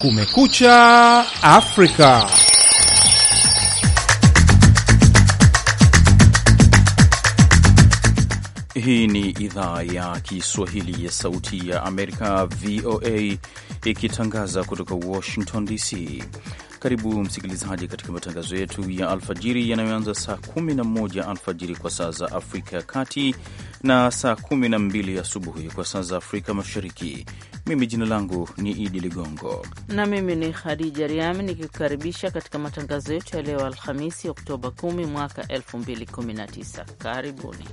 Kumekucha Afrika. Hii ni idhaa ya Kiswahili ya Sauti ya Amerika, VOA, ikitangaza kutoka Washington DC. Karibu msikilizaji katika matangazo yetu ya alfajiri yanayoanza saa 11 alfajiri kwa saa za Afrika ya Kati na saa 12 asubuhi kwa saa za Afrika Mashariki. Mimi jina langu ni Idi Ligongo na mimi ni Khadija Riami nikikukaribisha katika matangazo yetu ya leo Alhamisi Oktoba 10 mwaka 2019. Karibuni.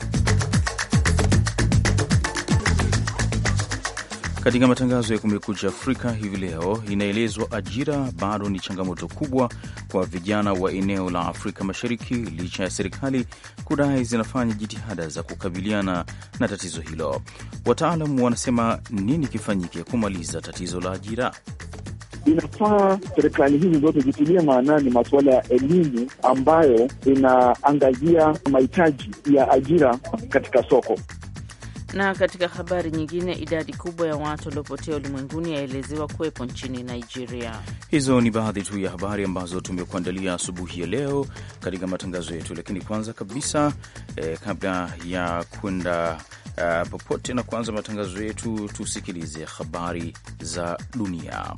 Katika matangazo ya Kumekucha Afrika hivi leo, inaelezwa ajira bado ni changamoto kubwa kwa vijana wa eneo la Afrika Mashariki licha ya serikali kudai zinafanya jitihada za kukabiliana na tatizo hilo. Wataalamu wanasema nini kifanyike kumaliza tatizo la ajira? Inafaa serikali hizi zote zitilie maanani masuala ya elimu ambayo inaangazia mahitaji ya ajira katika soko. Na katika habari nyingine, idadi kubwa ya watu waliopotea ulimwenguni yaelezewa kuwepo nchini Nigeria. Hizo ni baadhi tu ya habari ambazo tumekuandalia asubuhi ya leo katika matangazo yetu, lakini kwanza kabisa kabla ya kwenda popote na kuanza matangazo yetu, tusikilize habari za dunia.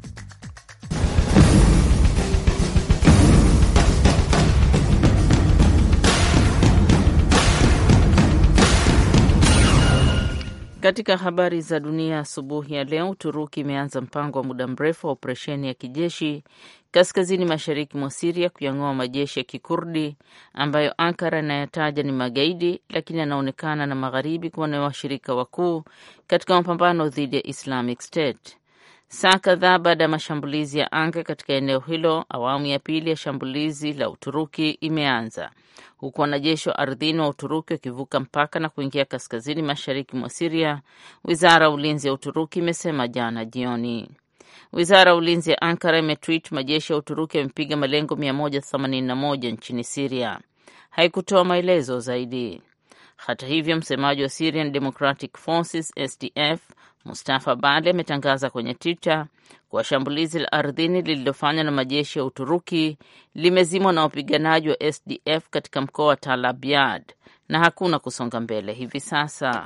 Katika habari za dunia asubuhi ya leo, Uturuki imeanza mpango wa muda mrefu wa operesheni ya kijeshi kaskazini mashariki mwa Siria kuyang'oa majeshi ya Kikurdi ambayo Ankara inayataja ni magaidi, lakini yanaonekana na magharibi kuwa ni washirika wakuu katika mapambano dhidi ya Islamic State. Saa kadhaa baada ya mashambulizi ya anga katika eneo hilo, awamu ya pili ya shambulizi la Uturuki imeanza, huku wanajeshi wa ardhini wa Uturuki wakivuka mpaka na kuingia kaskazini mashariki mwa Siria, wizara ya ulinzi ya Uturuki imesema jana jioni. Wizara ya ulinzi ya Ankara imetweet majeshi ya Uturuki yamepiga malengo 181 nchini Siria. Haikutoa maelezo zaidi. Hata hivyo, msemaji wa Syrian Democratic Forces SDF Mustafa Bali ametangaza kwenye Twitter kuwa shambulizi la ardhini lililofanywa na majeshi ya Uturuki limezimwa na wapiganaji wa SDF katika mkoa wa Tal Abyad na hakuna kusonga mbele hivi sasa.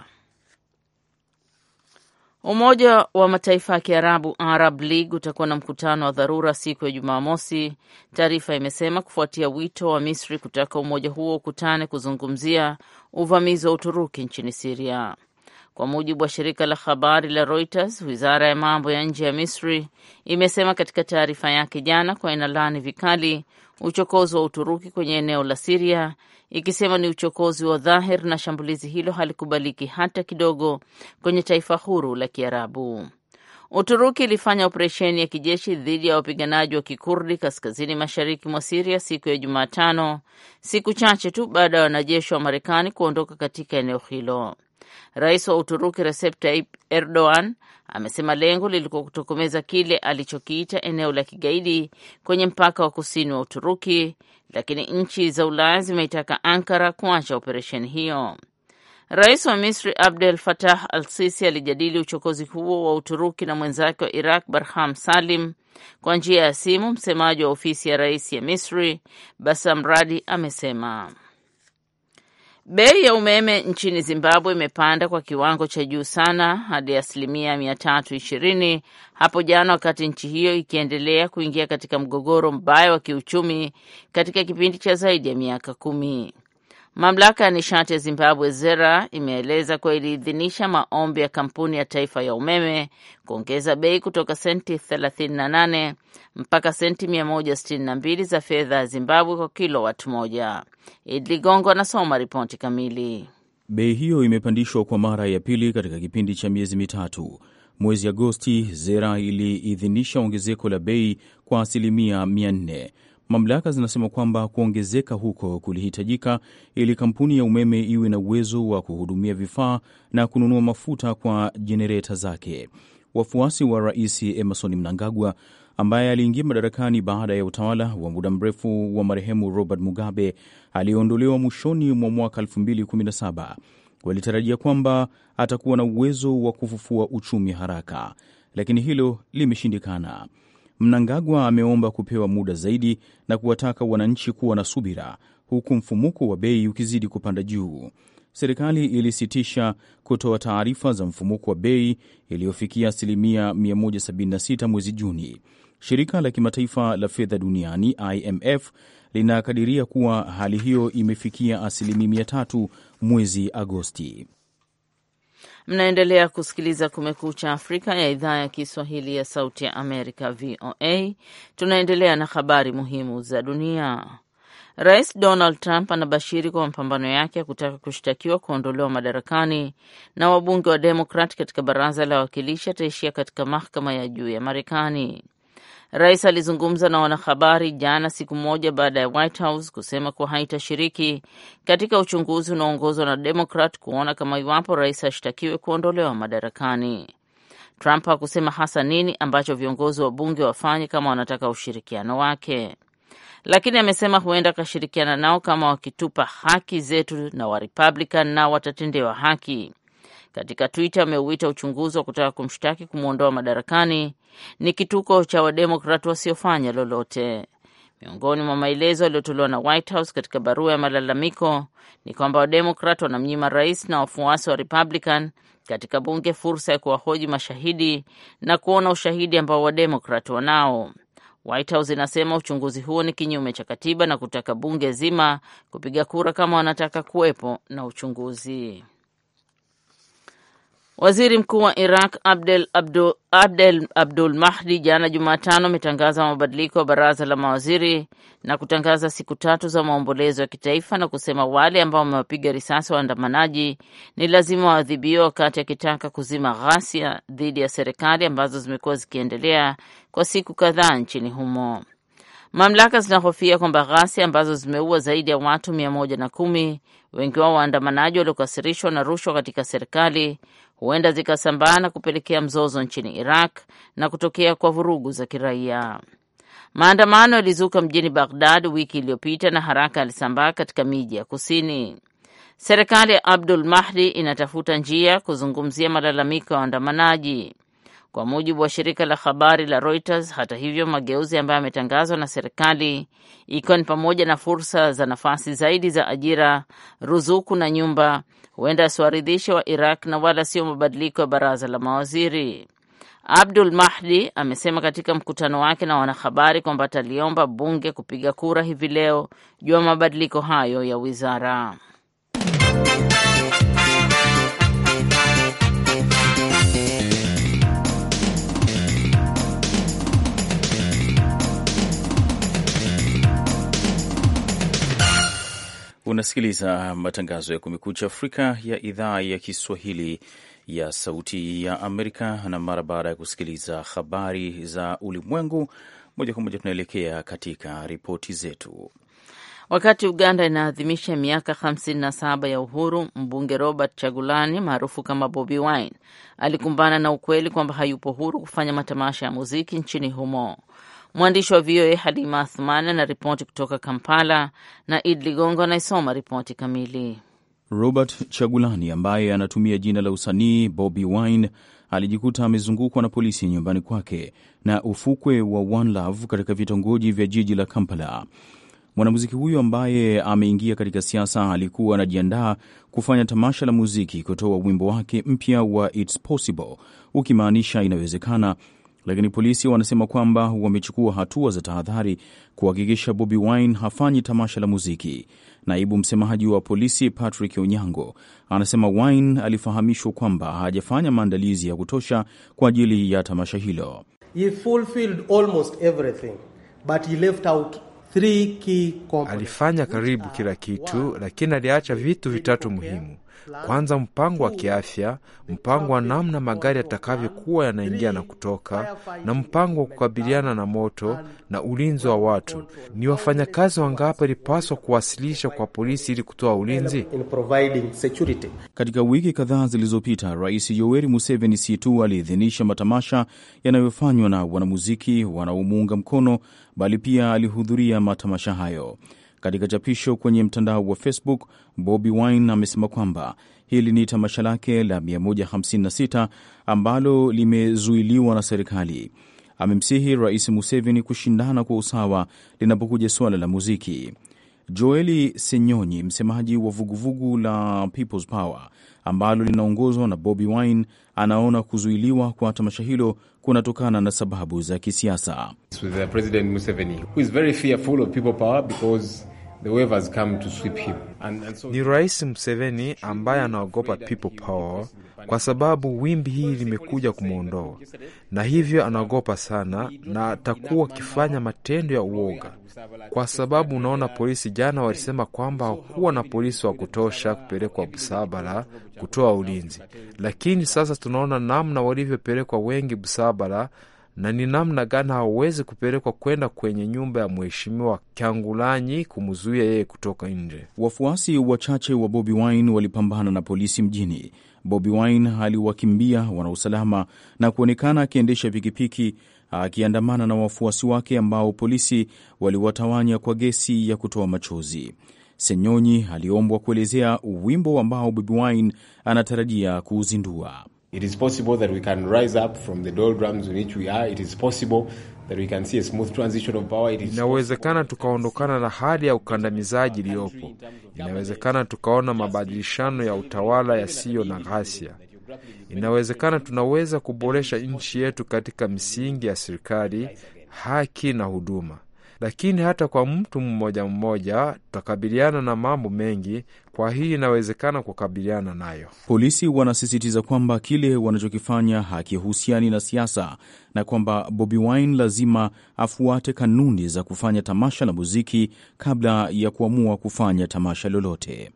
Umoja wa Mataifa ya Kiarabu, Arab League, utakuwa na mkutano wa dharura siku ya Jumamosi, taarifa imesema, kufuatia wito wa Misri kutaka umoja huo ukutane kuzungumzia uvamizi wa Uturuki nchini Syria. Kwa mujibu wa shirika la habari la Reuters, wizara ya mambo ya nje ya Misri imesema katika taarifa yake jana kwa inalaani vikali uchokozi wa Uturuki kwenye eneo la Syria, ikisema ni uchokozi wa dhahir na shambulizi hilo halikubaliki hata kidogo kwenye taifa huru la Kiarabu. Uturuki ilifanya operesheni ya kijeshi dhidi ya wapiganaji wa Kikurdi kaskazini mashariki mwa Syria siku ya Jumatano, siku chache tu baada ya wanajeshi wa Marekani kuondoka katika eneo hilo. Rais wa Uturuki Recep Tayyip Erdogan amesema lengo lilikuwa kutokomeza kile alichokiita eneo la kigaidi kwenye mpaka wa kusini wa Uturuki, lakini nchi za Ulaya zimeitaka Ankara kuacha operesheni hiyo. Rais wa Misri Abdel Fattah al-Sisi alijadili uchokozi huo wa Uturuki na mwenzake wa Iraq Barham Salim kwa njia ya simu. Msemaji wa ofisi ya rais ya Misri Bassam Radi amesema bei ya umeme nchini Zimbabwe imepanda kwa kiwango cha juu sana hadi 320% hapo jana, wakati nchi hiyo ikiendelea kuingia katika mgogoro mbaya wa kiuchumi katika kipindi cha zaidi ya miaka 10. Mamlaka ya nishati ya Zimbabwe ZERA imeeleza kuwa iliidhinisha maombi ya kampuni ya taifa ya umeme kuongeza bei kutoka senti 38 mpaka senti 162 za fedha ya Zimbabwe kwa kilowati moja. Idli Gongo anasoma ripoti kamili. Bei hiyo imepandishwa kwa mara ya pili katika kipindi cha miezi mitatu. Mwezi Agosti, ZERA iliidhinisha ongezeko la bei kwa 400%. Mamlaka zinasema kwamba kuongezeka huko kulihitajika ili kampuni ya umeme iwe na uwezo wa kuhudumia vifaa na kununua mafuta kwa jenereta zake. Wafuasi wa Rais Emmerson Mnangagwa, ambaye aliingia madarakani baada ya utawala wa muda mrefu wa marehemu Robert Mugabe aliyeondolewa mwishoni mwa mwaka 2017, walitarajia kwamba atakuwa na uwezo wa kufufua uchumi haraka. lakini hilo limeshindikana. Mnangagwa ameomba kupewa muda zaidi na kuwataka wananchi kuwa na subira, huku mfumuko wa bei ukizidi kupanda juu. Serikali ilisitisha kutoa taarifa za mfumuko wa bei iliyofikia asilimia 176 mwezi Juni. Shirika la kimataifa la fedha duniani IMF linakadiria kuwa hali hiyo imefikia asilimia 300 mwezi Agosti. Mnaendelea kusikiliza Kumekucha Afrika ya idhaa ya Kiswahili ya Sauti ya Amerika, VOA. Tunaendelea na habari muhimu za dunia. Rais Donald Trump anabashiri kwa mapambano yake ya kutaka kushtakiwa kuondolewa madarakani na wabunge wa Demokrat katika baraza la wawakilishi ataishia katika mahakama ya juu ya Marekani. Rais alizungumza na wanahabari jana, siku moja baada ya White House kusema kuwa haitashiriki katika uchunguzi unaoongozwa na Demokrat kuona kama iwapo rais ashtakiwe kuondolewa madarakani. Trump hakusema hasa nini ambacho viongozi wa bunge wafanye kama wanataka ushirikiano wake, lakini amesema huenda akashirikiana nao kama wakitupa haki zetu na wa Republican na watatendewa haki. Katika Twitter ameuita uchunguzi wa kutaka kumshtaki kumwondoa madarakani ni kituko cha Wademokrat wasiofanya lolote. Miongoni mwa maelezo yaliyotolewa na White House katika barua ya malalamiko ni kwamba Wademokrat wanamnyima rais na wafuasi wa Republican katika bunge fursa ya kuwahoji mashahidi na kuona ushahidi ambao Wademokrat wanao. White House inasema uchunguzi huo ni kinyume cha katiba na kutaka bunge zima kupiga kura kama wanataka kuwepo na uchunguzi. Waziri Mkuu wa Iraq Abdel Mahdi jana Jumatano ametangaza mabadiliko ya baraza la mawaziri na kutangaza siku 3 za maombolezo ya kitaifa na kusema wale ambao wamewapiga risasi waandamanaji ni lazima waadhibiwe, wakati akitaka kuzima ghasia dhidi ya serikali ambazo zimekuwa zikiendelea kwa siku kadhaa nchini humo. Mamlaka zinahofia kwamba ghasia ambazo zimeua zaidi ya watu 110, wengi wao waandamanaji waliokasirishwa na rushwa katika serikali, huenda zikasambaa na kupelekea mzozo nchini Iraq na kutokea kwa vurugu za kiraia. Maandamano yalizuka mjini Baghdad wiki iliyopita na haraka yalisambaa katika miji ya kusini. Serikali ya Abdul Mahdi inatafuta njia kuzungumzia malalamiko ya waandamanaji. Kwa mujibu wa shirika la habari la Reuters, hata hivyo, mageuzi ambayo yametangazwa na serikali ikiwa ni pamoja na fursa za nafasi zaidi za ajira, ruzuku na nyumba, huenda asiwaridhishe wa Iraq na wala sio mabadiliko ya baraza la mawaziri. Abdul Mahdi amesema katika mkutano wake na wanahabari kwamba ataliomba bunge kupiga kura hivi leo juu ya mabadiliko hayo ya wizara. Unasikiliza matangazo ya Kumekucha Afrika ya idhaa ya Kiswahili ya Sauti ya Amerika, na mara baada ya kusikiliza habari za ulimwengu, moja kwa moja tunaelekea katika ripoti zetu. Wakati Uganda inaadhimisha miaka 57 ya uhuru, mbunge Robert Chagulani maarufu kama Bobi Wine alikumbana na ukweli kwamba hayupo huru kufanya matamasha ya muziki nchini humo. Mwandishi wa VOA Halima Athmani na ripoti kutoka Kampala, na Id Ligongo anaisoma ripoti kamili. Robert Chagulani ambaye anatumia jina la usanii Bobi Wine alijikuta amezungukwa na polisi nyumbani kwake na ufukwe wa One Love katika vitongoji vya jiji la Kampala. Mwanamuziki huyo ambaye ameingia katika siasa alikuwa anajiandaa kufanya tamasha la muziki kutoa wimbo wake mpya wa It's Possible, ukimaanisha inawezekana, lakini polisi wanasema kwamba wamechukua hatua za tahadhari kuhakikisha Bobi Wine hafanyi tamasha la muziki. Naibu msemaji wa polisi Patrick Onyango anasema Wine alifahamishwa kwamba hajafanya maandalizi ya kutosha kwa ajili ya tamasha hilo. He fulfilled almost everything, but he left out 3 key components. Alifanya karibu kila kitu, lakini aliacha vitu 3 muhimu. Kwanza, mpango wa kiafya, mpango wa namna magari yatakavyokuwa yanaingia na kutoka, na mpango wa kukabiliana na moto na ulinzi wa watu. Ni wafanyakazi wangapi walipaswa kuwasilisha kwa polisi ili kutoa ulinzi? Katika wiki kadhaa zilizopita, Rais Yoweri Museveni si tu aliidhinisha matamasha yanayofanywa na wanamuziki wanaomuunga mkono, bali pia alihudhuria matamasha hayo. Katika chapisho kwenye mtandao wa Facebook, Bobi Wine amesema kwamba hili ni tamasha lake la 156 ambalo limezuiliwa na serikali. Amemsihi Rais Museveni kushindana kwa usawa linapokuja suala la muziki. Joeli Senyonyi, msemaji wa vuguvugu la People's Power ambalo linaongozwa na Bobi Wine, anaona kuzuiliwa kwa tamasha hilo kunatokana na sababu za kisiasa. President Museveni, who is very fearful of people power because the wave has come to sweep him. Ni Rais Museveni ambaye anaogopa people power kwa sababu wimbi hili limekuja kumwondoa, na hivyo anaogopa sana na atakuwa akifanya matendo ya uoga. Kwa sababu unaona, polisi jana walisema kwamba hakuwa na polisi wa kutosha kupelekwa Busabala kutoa ulinzi, lakini sasa tunaona namna walivyopelekwa wengi Busabala na ni namna gani hawezi kupelekwa kwenda kwenye nyumba ya mheshimiwa Kyangulanyi kumzuia yeye kutoka nje. Wafuasi wachache wa Bobi Wine walipambana na polisi mjini. Bobi Wine aliwakimbia wanausalama na kuonekana akiendesha pikipiki akiandamana na wafuasi wake ambao polisi waliwatawanya kwa gesi ya kutoa machozi. Senyonyi aliombwa kuelezea wimbo ambao Bobi Wine anatarajia kuuzindua. It is possible that we can rise up from the doldrums in which we are. It is possible that we can see a smooth transition of power. Inawezekana tukaondokana na hali ya ukandamizaji iliyopo. Inawezekana tukaona mabadilishano ya utawala yasiyo na ghasia. Inawezekana tunaweza kuboresha nchi yetu katika misingi ya serikali, haki na huduma. Lakini hata kwa mtu mmoja mmoja tutakabiliana na mambo mengi, kwa hii inawezekana kukabiliana nayo. Polisi wanasisitiza kwamba kile wanachokifanya hakihusiani na siasa na kwamba Bobi Wine lazima afuate kanuni za kufanya tamasha la muziki kabla ya kuamua kufanya tamasha lolote.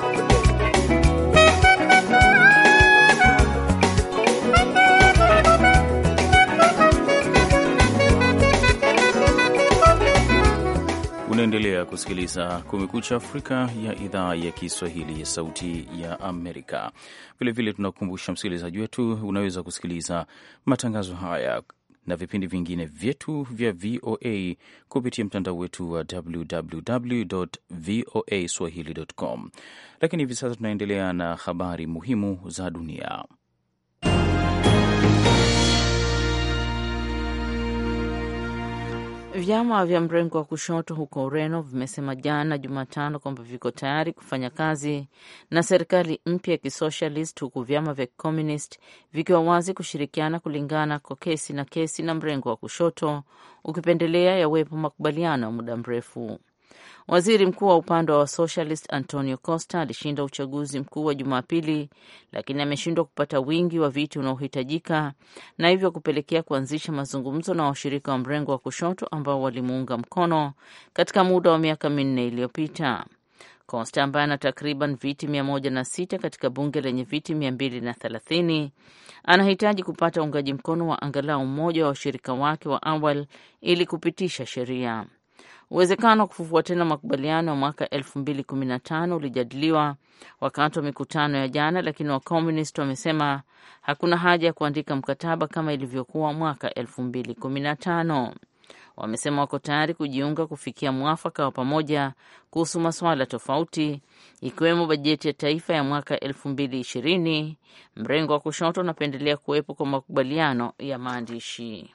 Unaendelea kusikiliza Kumekucha Afrika ya idhaa ya Kiswahili ya Sauti ya Amerika. Vilevile tunakukumbusha msikilizaji wetu, unaweza kusikiliza matangazo haya na vipindi vingine vyetu vya VOA kupitia mtandao wetu wa www.voaswahili.com. Lakini hivi sasa tunaendelea na habari muhimu za dunia. Vyama vya mrengo wa kushoto huko Ureno vimesema jana Jumatano kwamba viko tayari kufanya kazi na serikali mpya ya kisocialist, huku vyama vya communist vikiwa wazi kushirikiana kulingana kwa kesi na mrengo wa kushoto ukipendelea yawepo makubaliano ya muda mrefu. Waziri mkuu wa upande wa socialist Antonio Costa alishinda uchaguzi mkuu wa Jumapili, lakini ameshindwa kupata wingi wa viti unaohitajika na hivyo kupelekea kuanzisha mazungumzo na washirika wa mrengo wa kushoto ambao walimuunga mkono katika muda wa miaka 4 iliyopita. Costa ambaye ana takriban viti 106 katika bunge lenye viti 230 anahitaji kupata uungaji mkono wa angalau mmoja wa washirika wake wa awali ili kupitisha sheria. Uwezekano wa kufufua tena makubaliano ya mwaka 2015 ulijadiliwa wakati wa mikutano ya jana, lakini wakomunisti wamesema hakuna haja ya kuandika mkataba kama ilivyokuwa mwaka 2015. Wamesema wako tayari kujiunga kufikia mwafaka wa pamoja kuhusu masuala tofauti ikiwemo bajeti ya taifa ya mwaka 2020. Mrengo wa kushoto unapendelea kuwepo kwa makubaliano ya maandishi.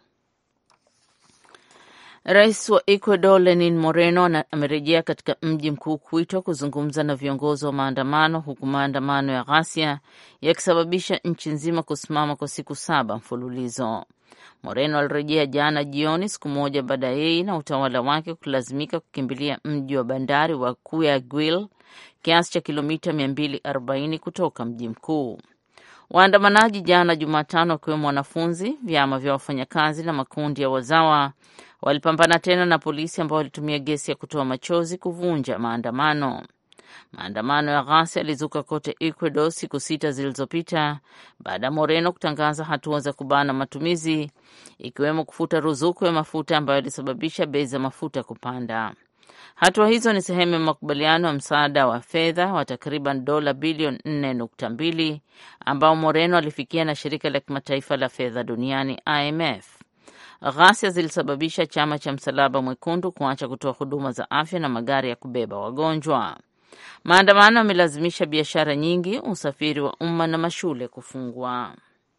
Rais wa Ecuador Lenin Moreno amerejea katika mji mkuu Quito kuzungumza na viongozi wa maandamano, huku maandamano ya ghasia yakisababisha nchi nzima kusimama kwa siku 7 mfululizo. Moreno alirejea jana jioni, siku moja baada ya yeye na utawala wake kulazimika kukimbilia mji wa bandari wa Guayaquil, kiasi cha kilomita 240 kutoka mji mkuu. Waandamanaji jana Jumatano, wakiwemo wanafunzi, vyama vya wafanyakazi na makundi ya wazawa, walipambana tena na polisi ambao walitumia gesi ya kutoa machozi kuvunja maandamano. Maandamano ya ghasia yalizuka kote Ecuador siku 6 zilizopita baada ya Moreno kutangaza hatua za kubana matumizi, ikiwemo kufuta ruzuku ya mafuta ambayo ilisababisha bei za mafuta kupanda. Hatua hizo ni sehemu ya makubaliano ya msaada wa fedha wa takriban dola bilioni 4.2 ambao Moreno alifikia na shirika la kimataifa la fedha duniani IMF. Ghasia zilisababisha chama cha Msalaba Mwekundu kuacha kutoa huduma za afya na magari ya kubeba wagonjwa. Maandamano yamelazimisha biashara nyingi, usafiri wa umma na mashule kufungwa.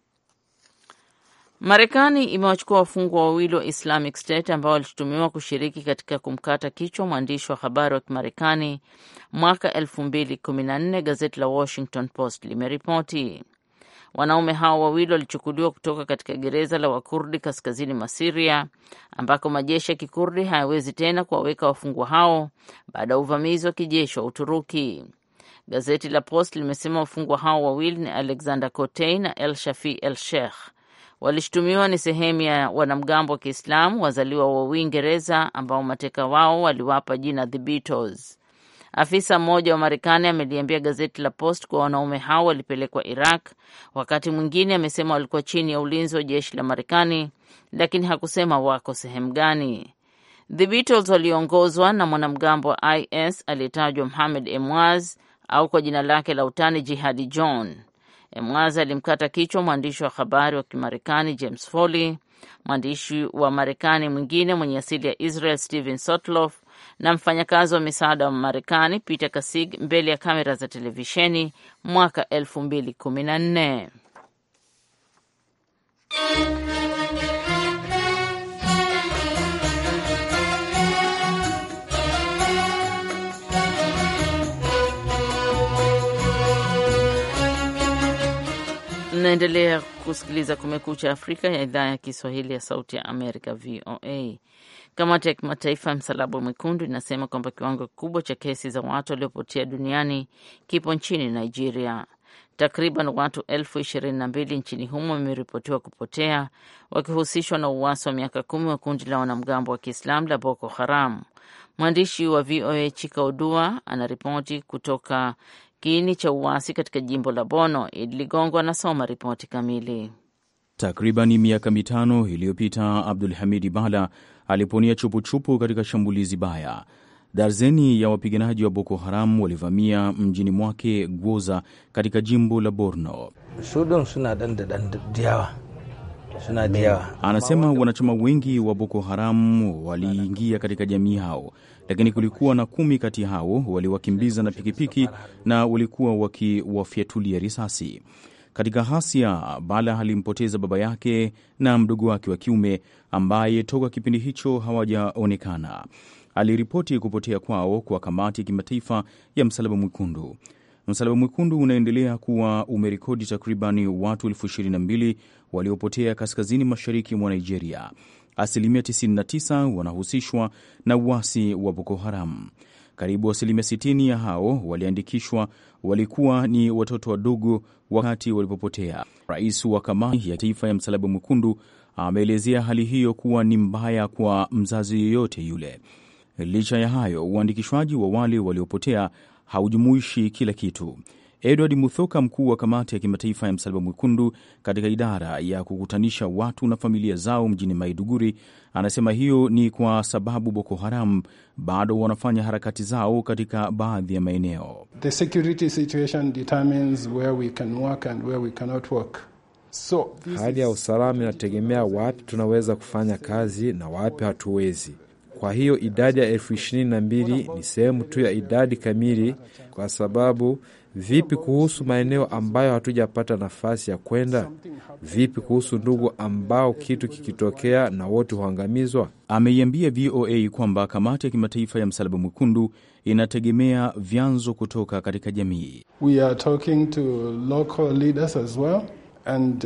Marekani imewachukua wafungwa wawili wa Islamic State ambao walishutumiwa kushiriki katika kumkata kichwa mwandishi wa habari wa Kimarekani mwaka 2014, gazeti la Washington Post limeripoti. Wanaume hao wawili walichukuliwa kutoka katika gereza la Wakurdi kaskazini mwa Syria, ambako majeshi ya Kikurdi hayawezi tena kuwaweka wafungwa hao baada ya uvamizi wa kijeshi wa Uturuki. Gazeti la Post limesema wafungwa hao wawili ni Alexander Kotei na El Shafi El Sheikh. Walishutumiwa ni sehemu ya wanamgambo wa Kiislamu wazaliwa wa Uingereza ambao mateka wao waliwapa jina The Beatles. Afisa mmoja wa Marekani ameliambia gazeti la Post kuwa wanaume hao walipelekwa Iraq. Wakati mwingine amesema walikuwa chini ya ulinzi wa jeshi la Marekani, lakini hakusema wako sehemu gani. The Beatles waliongozwa na mwanamgambo wa IS aliyetajwa Mohamed Emwaz au kwa jina lake la utani Jihadi John. Emwaz alimkata kichwa mwandishi wa habari wa Kimarekani James Foley, mwandishi wa Marekani mwingine mwenye asili ya Israel Steven Sotloff na mfanyakazi wa misaada wa Marekani Peter Kasig mbele ya kamera za televisheni mwaka 2014. Mnaendelea kusikiliza Kumekucha Afrika ya idhaa ya Kiswahili ya Sauti ya Amerika, VOA. Kamati ya Kimataifa ya Msalaba Mwekundu inasema kwamba kiwango kikubwa cha kesi za watu waliopotea duniani kipo nchini Nigeria. Takriban watu 22,000 nchini humo wameripotiwa kupotea, wakihusishwa na uasi wa miaka 10 wa kundi la wanamgambo wa Kiislamu la Boko Haram. Mwandishi wa VOA Chika Odua anaripoti kutoka kiini cha uasi katika jimbo la Bono. Idi Ligongo anasoma ripoti kamili. Takriban miaka 5 iliyopita, Abdul Hamidi Bala aliponia chupuchupu katika shambulizi baya. Darzeni ya wapiganaji wa Boko Haram walivamia mjini mwake Gwoza katika jimbo la Borno. Anasema wanachama wengi wa Boko Haram waliingia katika jamii hao, lakini kulikuwa na 10 kati hao waliwakimbiza na pikipiki na walikuwa wakiwafyatulia risasi. Katika ghasia, Bala alimpoteza baba yake na mdogo wake wa kiume ambaye toka kipindi hicho hawajaonekana. Aliripoti kupotea kwao kwa Kamati ya Kimataifa ya Msalaba Mwekundu. Msalaba Mwekundu unaendelea kuwa umerekodi takribani watu 22,000 waliopotea kaskazini mashariki mwa Nigeria. Asilimia 99 wanahusishwa na uasi wa Boko Haram. Karibu asilimia 60 ya hao waliandikishwa walikuwa ni watoto wadogo wakati walipopotea. Rais wa Kamati ya Taifa ya Msalaba Mwekundu ameelezea hali hiyo kuwa ni mbaya kwa mzazi yeyote yule. Licha ya hayo, uandikishwaji wa wale waliopotea haujumuishi kila kitu. Edward Muthoka, mkuu wa Kamati ya Kimataifa ya Msalaba Mwekundu katika idara ya kukutanisha watu na familia zao mjini Maiduguri, anasema hiyo ni kwa sababu Boko Haram bado wanafanya harakati zao katika baadhi ya maeneo. The security situation determines where we can work and where we cannot work. So, hali ya usalama inategemea wapi tunaweza kufanya kazi na wapi hatuwezi. Kwa hiyo idadi ya 22,000 ni sehemu tu ya idadi kamili, kwa sababu vipi kuhusu maeneo ambayo hatujapata nafasi ya kwenda? Vipi kuhusu ndugu ambao kitu kikitokea na wote huangamizwa? Ameiambia VOA kwamba Kamati ya Kimataifa ya Msalaba Mwekundu inategemea vyanzo kutoka katika jamii. We are talking to local leaders as well and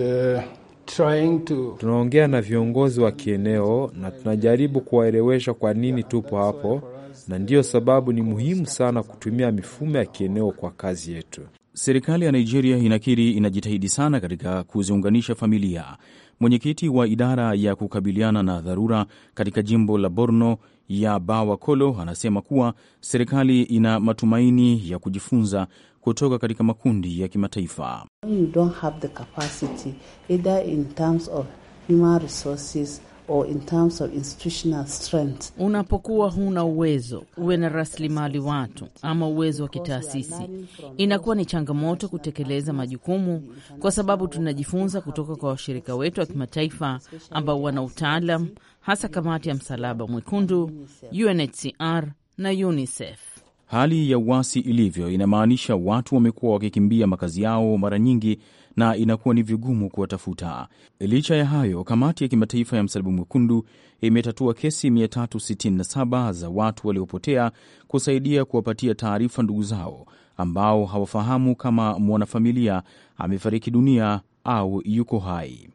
tunaongea na viongozi wa kieneo na tunajaribu kuwaelewesha kwa nini tupo hapo, na ndiyo sababu ni muhimu sana kutumia mifumo ya kieneo kwa kazi yetu. Serikali ya Nigeria inakiri inajitahidi sana katika kuziunganisha familia. Mwenyekiti wa idara ya kukabiliana na dharura katika jimbo la Borno ya Bawa Kolo anasema kuwa serikali ina matumaini ya kujifunza kutoka katika makundi ya kimataifa. You don't have the capacity either in terms of human resources or in terms of institutional strength. Unapokuwa huna uwezo, uwe na rasilimali watu ama uwezo wa kitaasisi, inakuwa ni changamoto kutekeleza majukumu, kwa sababu tunajifunza kutoka kwa washirika wetu wa kimataifa ambao wana utaalam, hasa Kamati ya Msalaba Mwekundu, UNHCR na UNICEF. Hali ya uasi ilivyo inamaanisha watu wamekuwa wakikimbia makazi yao mara nyingi na inakuwa ni vigumu kuwatafuta. Licha ya hayo, Kamati ya Kimataifa ya Msalaba Mwekundu imetatua kesi 367 za watu waliopotea, kusaidia kuwapatia taarifa ndugu zao ambao hawafahamu kama mwanafamilia amefariki dunia au yuko hai.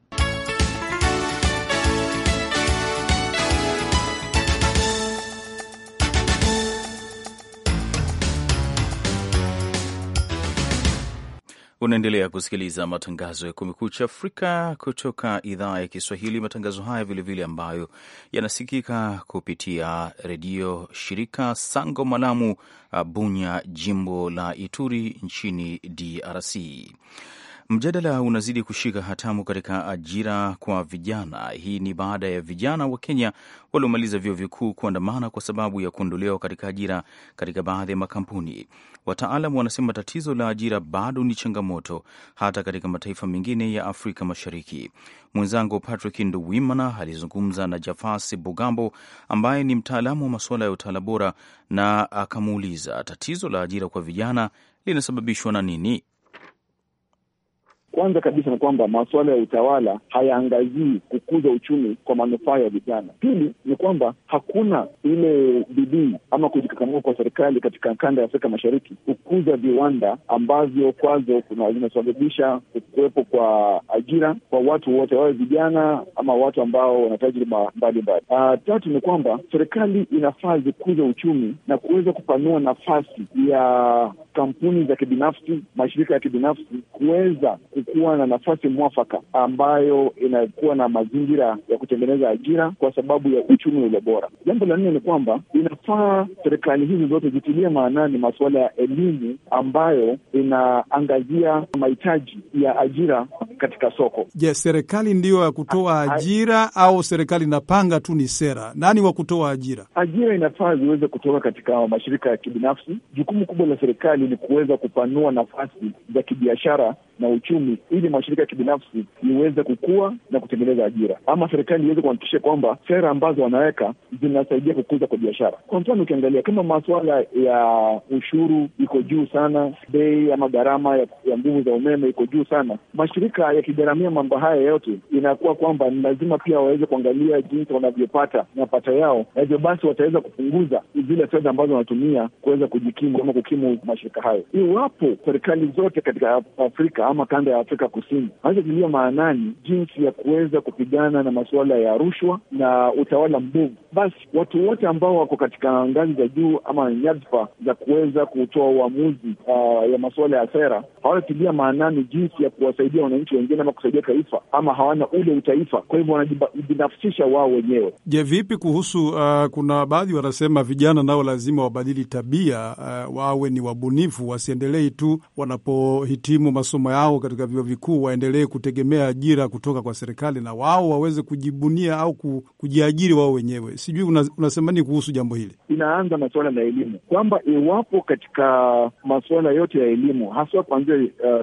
Unaendelea kusikiliza matangazo ya Kumekucha Afrika kutoka idhaa ya Kiswahili. Matangazo haya vilevile ambayo yanasikika kupitia redio shirika Sango Malamu, Bunya, jimbo la Ituri nchini DRC. Mjadala unazidi kushika hatamu katika ajira kwa vijana. Hii ni baada ya vijana wa Kenya waliomaliza vyuo vikuu kuandamana kwa sababu ya kuondolewa katika ajira katika baadhi ya makampuni. Wataalamu wanasema tatizo la ajira bado ni changamoto hata katika mataifa mengine ya Afrika Mashariki. Mwenzangu Patrick Nduwimana alizungumza na Jafasi Bugambo ambaye ni mtaalamu wa masuala ya utawala bora, na akamuuliza tatizo la ajira kwa vijana linasababishwa na nini? Kwanza kabisa ni kwamba masuala ya utawala hayaangazii kukuza uchumi kwa manufaa ya vijana. Pili ni kwamba hakuna ile bidii ama kujikakamua kwa serikali katika kanda ya Afrika Mashariki kukuza viwanda ambavyo kwazo zinasababisha kuwepo kwa ajira kwa watu wote, wawe vijana ama watu ambao wana tajriba mbalimbali. Tatu ni kwamba serikali inafaa zikuza uchumi na kuweza kupanua nafasi ya kampuni za kibinafsi, mashirika ya kibinafsi kuweza kuwa na nafasi mwafaka ambayo inakuwa na mazingira ya kutengeneza ajira kwa sababu ya uchumi ule bora. Jambo la nne ni kwamba inafaa serikali hizi zote zitilie maanani masuala ya elimu ambayo inaangazia mahitaji ya ajira katika soko. Je, serikali ndiyo ya kutoa ajira au serikali inapanga tu ni sera? Nani wa kutoa ajira? Ajira inafaa ziweze kutoka katika mashirika ya kibinafsi. Jukumu kubwa la serikali ni kuweza kupanua nafasi za kibiashara na uchumi ili mashirika ya kibinafsi iweze kukua na kutengeneza ajira, ama serikali iweze kuhakikisha kwamba sera ambazo wanaweka zinasaidia kukuza kwa biashara. Kwa mfano, ukiangalia kama masuala ya ushuru iko juu sana, bei ama gharama ya nguvu za umeme iko juu sana, mashirika yakigharamia mambo haya yote, inakuwa kwamba ni lazima pia waweze kuangalia jinsi wanavyopata mapato yao, na hivyo basi wataweza kupunguza zile fedha ambazo wanatumia kuweza kujikimu ama kukimu mashirika hayo. Iwapo serikali zote katika Afrika ama kanda ya Afrika Kusini hawajatilia maanani jinsi ya kuweza kupigana na masuala ya rushwa na utawala mbovu, basi watu wote ambao wako katika ngazi za juu ama nyadhifa za kuweza kutoa uamuzi ya masuala ya sera hawajatilia maanani jinsi ya kuwasaidia wananchi wengine ama kusaidia taifa, ama hawana ule utaifa, kwa hivyo wanajibinafsisha wao wenyewe. Je, vipi kuhusu kuna baadhi wanasema vijana nao lazima wabadili tabia, wawe ni wabunifu, wasiendelee tu wanapohitimu masomo yao katika vyuo vikuu waendelee kutegemea ajira kutoka kwa serikali, na wao waweze kujibunia au kujiajiri wao wenyewe. Sijui unasema nini kuhusu jambo hili? Inaanza masuala na elimu, kwamba iwapo katika masuala yote ya elimu, haswa kuanzia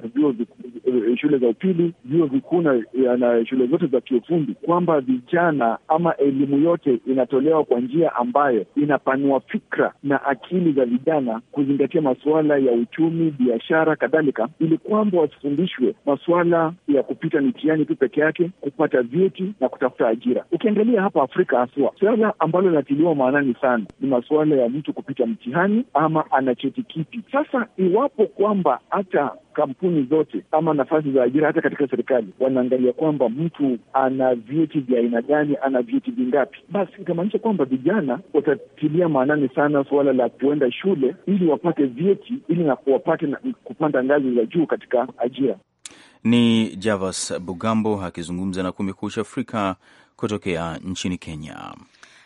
shule za upili, vyuo vikuu na shule zote za kiufundi, kwamba vijana ama elimu yote inatolewa kwa njia ambayo inapanua fikra na akili za vijana kuzingatia masuala ya uchumi, biashara, kadhalika, ili kwamba wasifundishwe masuala ya kupita mitihani tu peke yake, kupata vyeti na kutafuta ajira. Ukiangalia hapa Afrika haswa, suala ambalo linatiliwa maanani sana ni masuala ya mtu kupita mtihani ama ana cheti kipi. Sasa iwapo kwamba hata kampuni zote ama nafasi za ajira hata katika serikali wanaangalia kwamba mtu ana vyeti vya aina gani, ana vyeti vingapi, basi itamaanisha kwamba vijana watatilia maanani sana suala la kuenda shule ili wapate vyeti, ili na wapate kupanda ngazi za juu katika ajira. Ni Javas Bugambo akizungumza na Kumekucha Afrika kutokea nchini Kenya.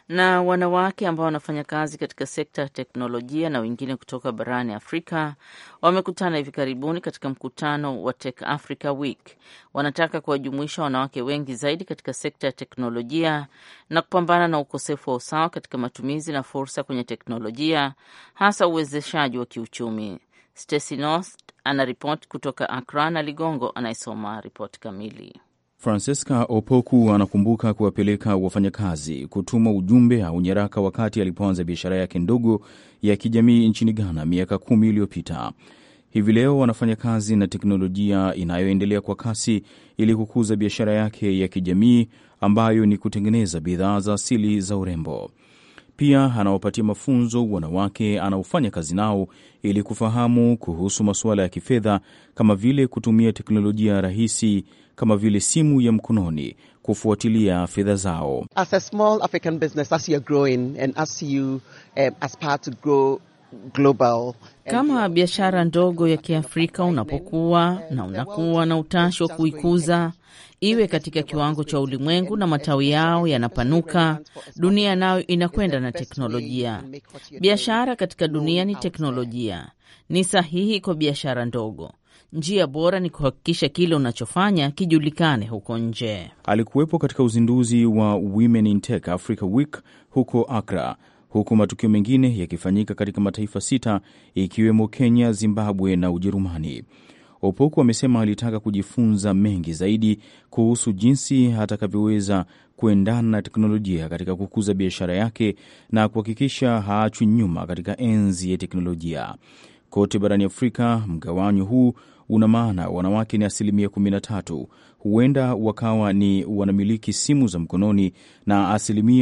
Na wanawake ambao wanafanya kazi katika sekta ya teknolojia na wengine kutoka barani Afrika wamekutana hivi karibuni katika mkutano wa Tech Africa Week. Wanataka kuwajumuisha wanawake wengi zaidi katika sekta ya teknolojia na kupambana na ukosefu wa usawa katika matumizi na fursa kwenye teknolojia, hasa uwezeshaji wa kiuchumi. Stacy North anaripoti kutoka Accra na Ligongo anayesoma ripoti kamili. Francesca Opoku anakumbuka kuwapeleka wafanyakazi kutuma ujumbe au nyaraka wakati alipoanza biashara yake ndogo ya kijamii nchini Ghana miaka 10 iliyopita. Hivi leo wanafanya kazi na teknolojia inayoendelea kwa kasi ili kukuza biashara yake ya kijamii ambayo ni kutengeneza bidhaa za asili za urembo. Pia anawapatia mafunzo wanawake anaofanya kazi nao ili kufahamu kuhusu masuala ya kifedha kama vile kutumia teknolojia rahisi kama vile simu ya mkononi kufuatilia fedha zao. As a small African business, as you're growing and as you aspire to grow global. Kama biashara ndogo ya Kiafrika unapokuwa na unakuwa na utashi wa kuikuza iwe katika kiwango cha ulimwengu na matawi yao yanapanuka, dunia nayo inakwenda na teknolojia. Biashara katika dunia ni teknolojia. Ni sahihi kwa biashara ndogo. Njia bora ni kuhakikisha kile unachofanya kijulikane huko nje. Alikuwepo katika uzinduzi wa Women in Tech Africa Week huko Accra, huku matukio mengine yakifanyika katika mataifa 6 ikiwemo Kenya, Zimbabwe na Ujerumani. Opoku amesema alitaka kujifunza mengi zaidi kuhusu jinsi atakavyoweza kuendana na teknolojia katika kukuza biashara yake na kuhakikisha haachwi nyuma katika enzi ya teknolojia. Kote barani Afrika, mgawanyo huu una maana wanawake ni 13%, huenda wakawa ni wanamiliki simu za mkononi, na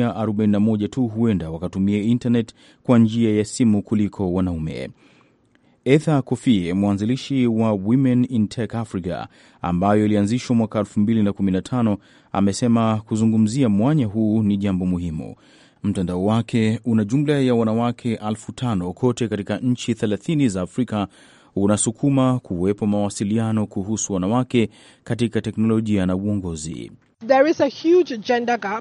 41% tu huenda wakatumia internet kwa njia ya simu kuliko wanaume. Etha Kofi, mwanzilishi wa Women in Tech Africa ambayo ilianzishwa mwaka 2015, amesema kuzungumzia mwanya huu ni jambo muhimu. Mtandao wake una jumla ya wanawake 5,000 kote katika nchi 30 za Afrika, unasukuma kuwepo mawasiliano kuhusu wanawake katika teknolojia na uongozi. There is a huge gender gap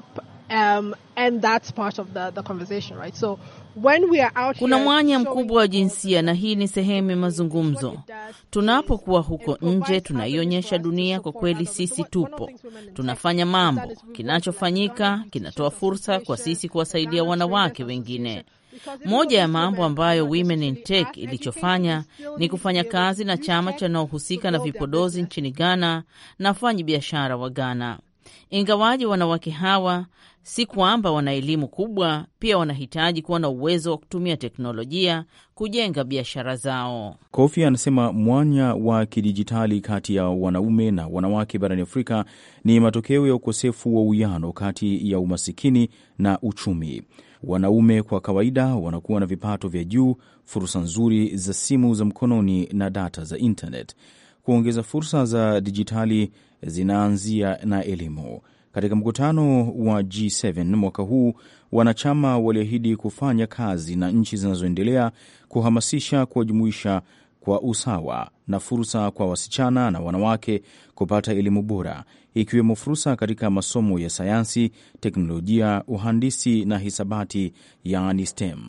and that's part of the conversation, right? So when we are out, kuna mwanya mkubwa wa jinsia na hii ni sehemu ya mazungumzo. Tunapokuwa huko nje tunaionyesha dunia kwa kweli sisi tupo. Tunafanya mambo. Kinachofanyika kinatoa fursa kwa sisi kuwasaidia wanawake wengine. Moja ya mambo ambayo Women in Tech ilichofanya ni kufanya kazi na chama chanaohusika na vipodozi nchini Ghana na wafanyi biashara wa Ghana. Ingawaje wanawake hawa si kwamba wana elimu kubwa, pia wanahitaji kuwa na uwezo wa kutumia teknolojia kujenga biashara zao. Kofi anasema mwanya wa kidijitali kati ya wanaume na wanawake barani Afrika ni matokeo ya ukosefu wa uwiano kati ya umasikini na uchumi. Wanaume kwa kawaida wanakuwa na vipato vya juu, fursa nzuri za simu za mkononi na data za internet. Kuongeza fursa za dijitali zinaanzia na elimu. Katika mkutano wa G7 mwaka huu, wanachama waliahidi kufanya kazi na nchi zinazoendelea kuhamasisha kuwajumuisha kwa usawa na fursa kwa wasichana na wanawake kupata elimu bora, ikiwemo fursa katika masomo ya sayansi, teknolojia, uhandisi na hisabati, yaani STEM.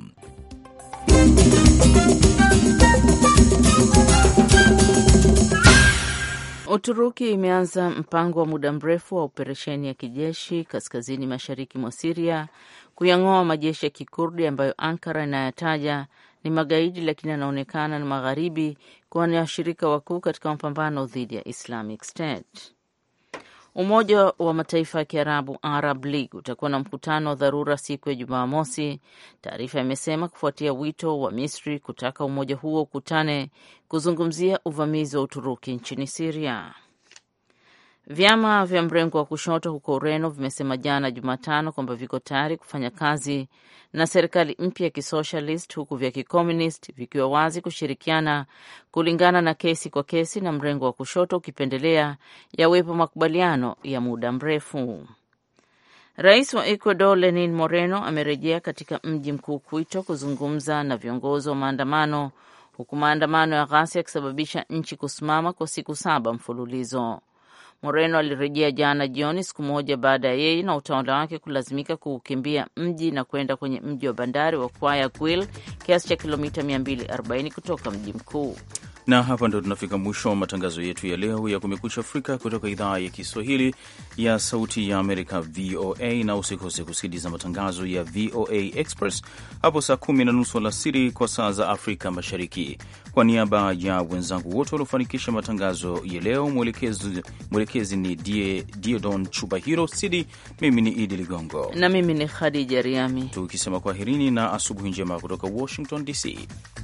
Uturuki imeanza mpango wa muda mrefu wa operesheni ya kijeshi kaskazini mashariki mwa Syria kuyang'oa majeshi ya Kikurdi ambayo Ankara inayataja ni magaidi, lakini yanaonekana na magharibi kuwa ni washirika wakuu katika mapambano dhidi ya Islamic State. Umoja wa Mataifa ya Kiarabu, Arab League, utakuwa na mkutano wa dharura siku ya Jumamosi, taarifa imesema, kufuatia wito wa Misri kutaka umoja huo ukutane kuzungumzia uvamizi wa Uturuki nchini Syria. Vyama vya mrengo wa kushoto huko Ureno vimesema jana Jumatano kwamba viko tayari kufanya kazi na serikali mpya ya kisocialist, huku vya kikomunist vikiwa wazi kushirikiana kulingana na kesi kwa kesi, na mrengo wa kushoto ukipendelea yawepo makubaliano ya muda mrefu. Rais wa Ecuador Lenin Moreno amerejea katika mji mkuu Quito kuzungumza na viongozi wa maandamano, huku maandamano ya ghasia yakisababisha nchi kusimama kwa siku 7 mfululizo. Moreno alirejea jana jioni, siku moja baada ya yeye na utawala wake kulazimika kukimbia mji na kwenda kwenye mji wa bandari wa Guayaquil, kiasi cha kilomita 240 kutoka mji mkuu. Na hapa ndo tunafika mwisho wa matangazo yetu ya leo ya Kumekucha Afrika kutoka idhaa ya Kiswahili ya Sauti ya Amerika, VOA. Na usikose kusikiliza matangazo ya VOA Express hapo saa 10:30 alasiri kwa saa za Afrika Mashariki. Kwa niaba ya wenzangu wote waliofanikisha matangazo ya leo, mwelekezi ni Diodon Chubahiro Sidi, mimi ni Idi Ligongo na mimi ni Khadija Riami, tukisema kwaherini na asubuhi njema kutoka Washington DC.